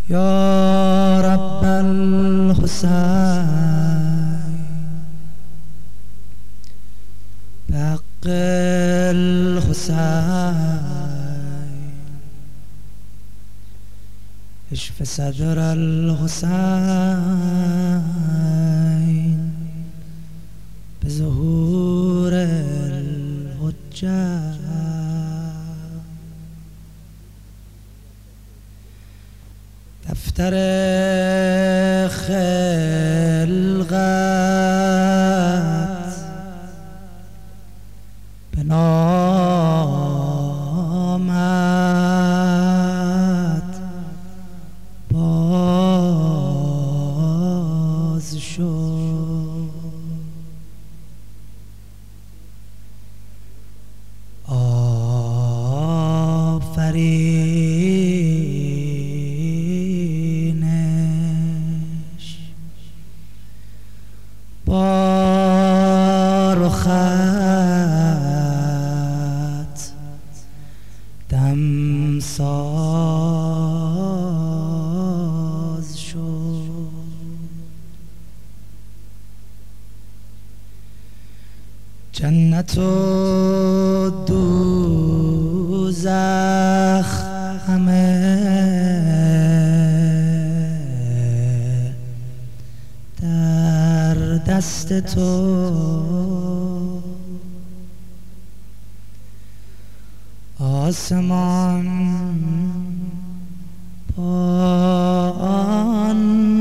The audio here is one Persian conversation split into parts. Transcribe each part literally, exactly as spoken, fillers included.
یا رب الحسین بحق الحسین اشف صدر الحسین بظهور الحجة دفتر خلقت به نامت باز شد. آفرینش با رخت دمساز شد. جنت و دوزخ همه در دست تو. آسمان با آن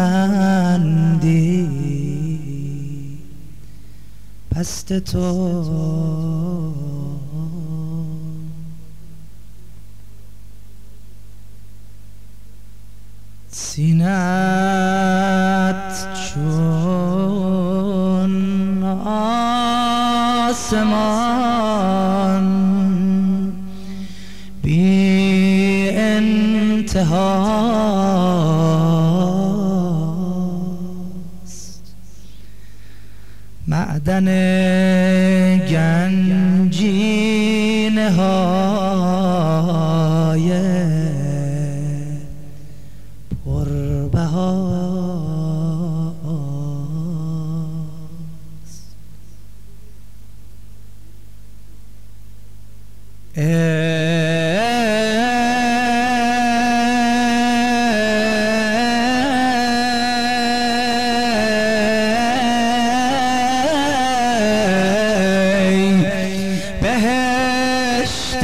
بلندی پست تو. سینت چون آسمان بی انتهاست. معدن گنجینه های پربهاست. بهشت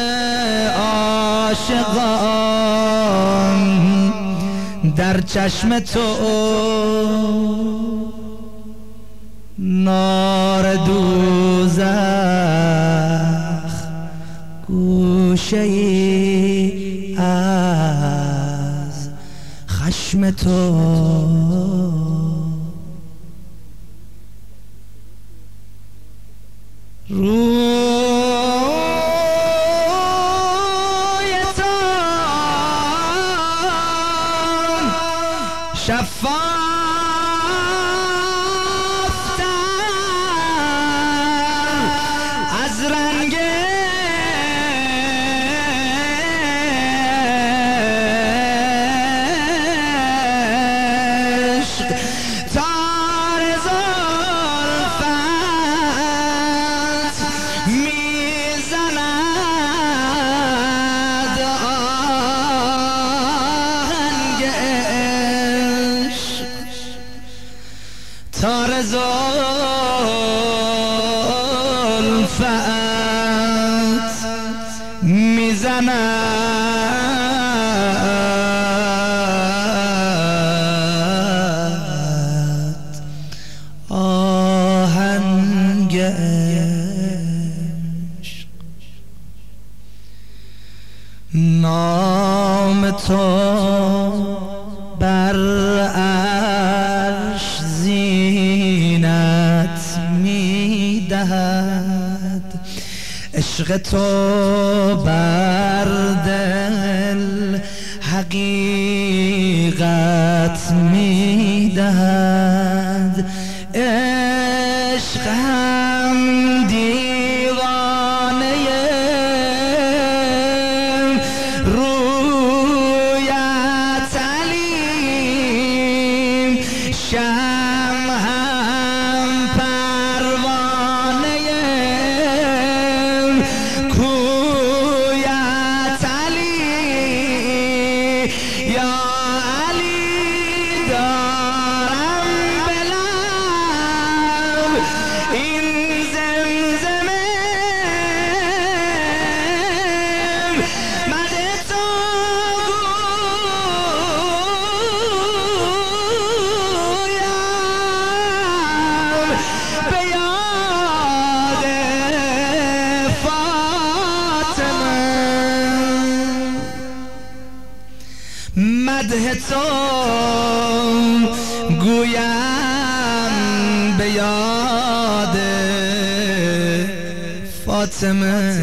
عاشقان در چشم تو، نار دوزخ گوشه ای از خشم تو. روی تو شفافتر از رنگ عشق. تار زلفت میزند آهنگ عشق. تار زلفت میزند آهنگ عشق. نام تو بر عرش زینت میدهد. عشق تو بر دل حقیقت میدهد. عشق هم دیوانه رویت مدح تو گویم به یاد فاطمه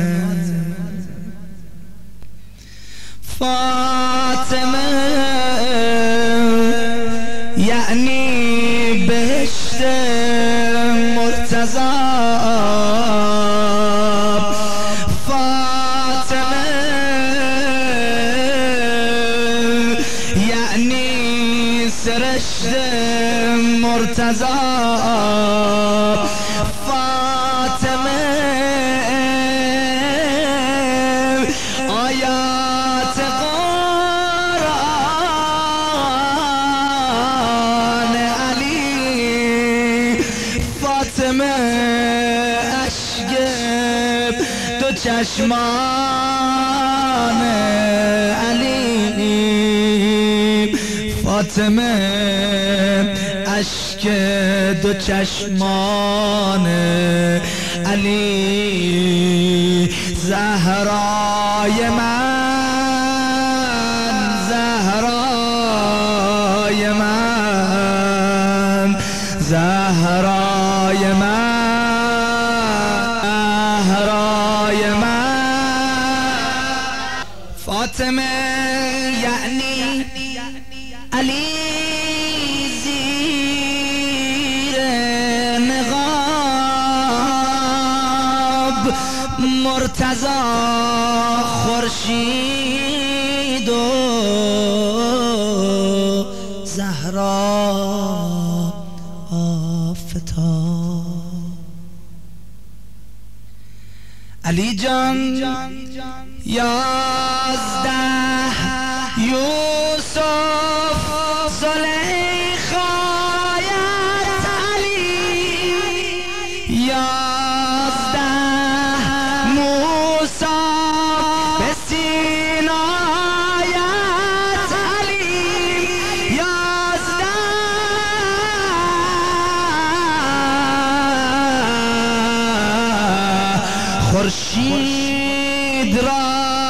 فاطمه یعنی بهشت مرتضی فاطمه یعنی سرشت مرتضی فاطمه آیات قرآن علی فاطمه اشک دو چشمان علی فاطمه اشک دو چشمان علی زهرای من زهرای من زهرای من زهرای من فاطمه یعنی علی زیر نقاب مرتضی خورشید و زهرا آفتاب علی جان یازده یوسف زلیخایت علی یازده موسی به سینایت علی یازده خورشید را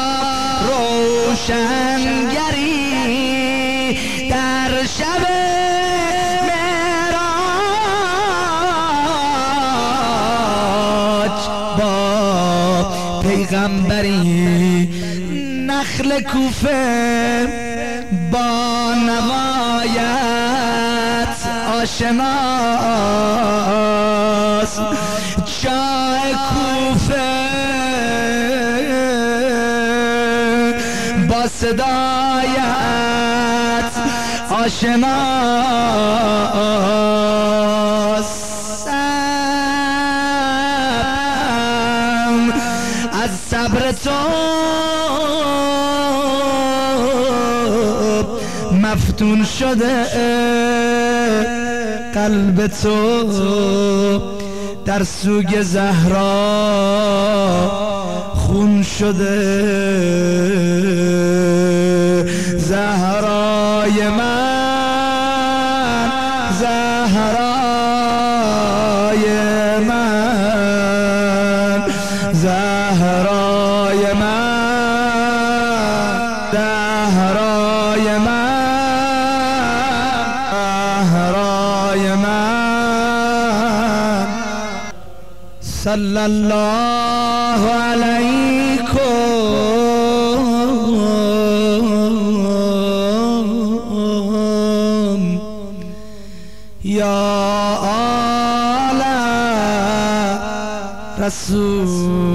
روشنگری در شب معراج با پیغمبری نخل کوفه با نوایت آشناست چای کوفه با صدایت آشناستم از صبر تو مفتون شده قلب تو در سوگ زهرا خون شده زهرای من زهرای من زهرای من زهرای من زهرای من صلی الله علیکم یا آل رسول